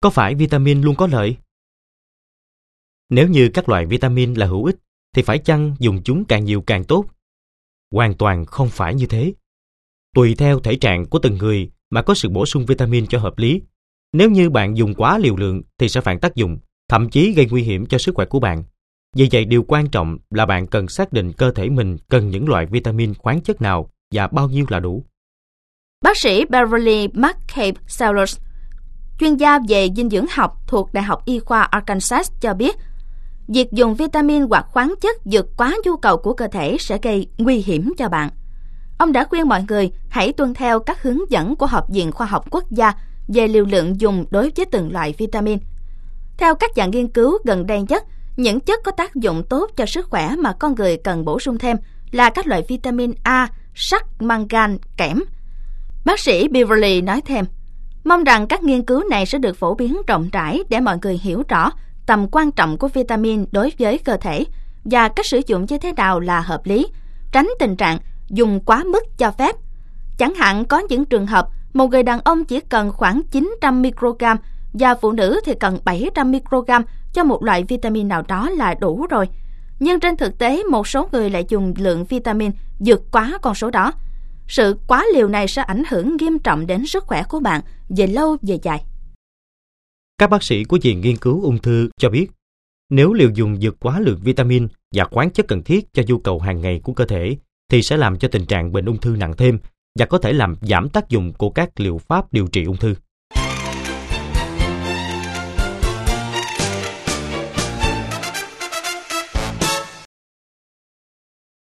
Có phải vitamin luôn có lợi? Nếu như các loại vitamin là hữu ích, thì phải chăng dùng chúng càng nhiều càng tốt? Hoàn toàn không phải như thế. Tùy theo thể trạng của từng người mà có sự bổ sung vitamin cho hợp lý. Nếu như bạn dùng quá liều lượng thì sẽ phản tác dụng, thậm chí gây nguy hiểm cho sức khỏe của bạn. Vì vậy điều quan trọng là bạn cần xác định cơ thể mình cần những loại vitamin khoáng chất nào và bao nhiêu là đủ. Bác sĩ Beverly McCabe-Sellers, chuyên gia về dinh dưỡng học thuộc Đại học Y khoa Arkansas cho biết, việc dùng vitamin hoặc khoáng chất vượt quá nhu cầu của cơ thể sẽ gây nguy hiểm cho bạn. Ông đã khuyên mọi người hãy tuân theo các hướng dẫn của Học viện Khoa học Quốc gia về liều lượng dùng đối với từng loại vitamin. Theo các dạng nghiên cứu gần đây nhất, những chất có tác dụng tốt cho sức khỏe mà con người cần bổ sung thêm là các loại vitamin A, sắt, mangan, kẽm. Bác sĩ Beverly nói thêm, mong rằng các nghiên cứu này sẽ được phổ biến rộng rãi để mọi người hiểu rõ tầm quan trọng của vitamin đối với cơ thể và cách sử dụng như thế nào là hợp lý, tránh tình trạng dùng quá mức cho phép. Chẳng hạn có những trường hợp một người đàn ông chỉ cần khoảng 900 microgram và phụ nữ thì cần 700 microgram cho một loại vitamin nào đó là đủ rồi. Nhưng trên thực tế một số người lại dùng lượng vitamin vượt quá con số đó. Sự quá liều này sẽ ảnh hưởng nghiêm trọng đến sức khỏe của bạn về lâu về dài. Các bác sĩ của Viện Nghiên cứu Ung thư cho biết, nếu liều dùng vượt quá lượng vitamin và khoáng chất cần thiết cho nhu cầu hàng ngày của cơ thể, thì sẽ làm cho tình trạng bệnh ung thư nặng thêm và có thể làm giảm tác dụng của các liệu pháp điều trị ung thư.